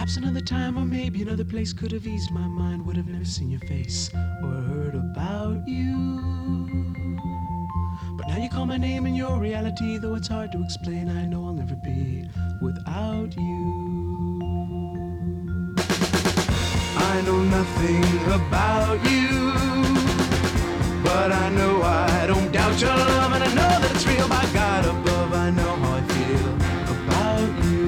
Perhaps another time or maybe another place could have eased my mind, would have never seen your face or heard about you. But now you call my name in your reality, though it's hard to explain, I know I'll never be without you. I know nothing about you, but I know I don't doubt your love, and I know that it's real. By God above, I know how I feel about you.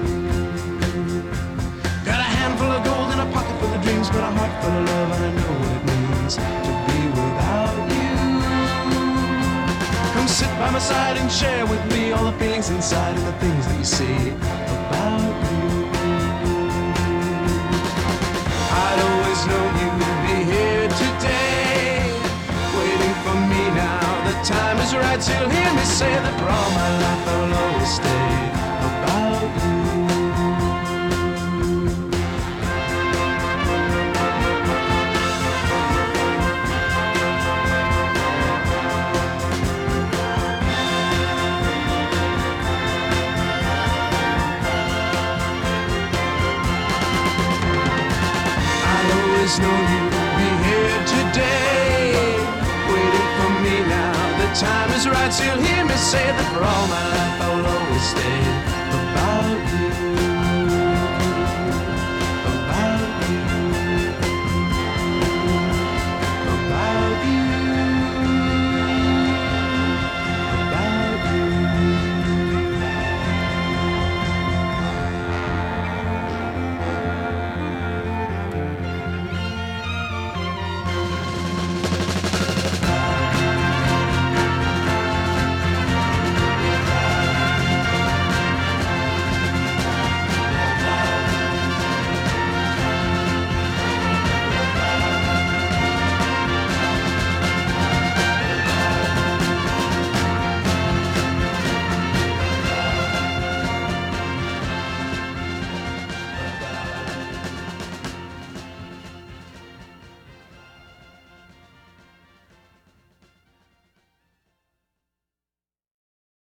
Got a handful of gold and a pocket full of dreams, but a heart full of love, and I know what it means to be without you. Come sit by my side and share with me all the feelings inside and the things that you see about you. I'd always known you'd be here today, waiting for me now. The time is right, so you'll hear me say that for all my life I'll always stay about you. Always know you'd be here today, waiting for me now. The time is right, so you'll hear me say that for all my life I'll always stay about you.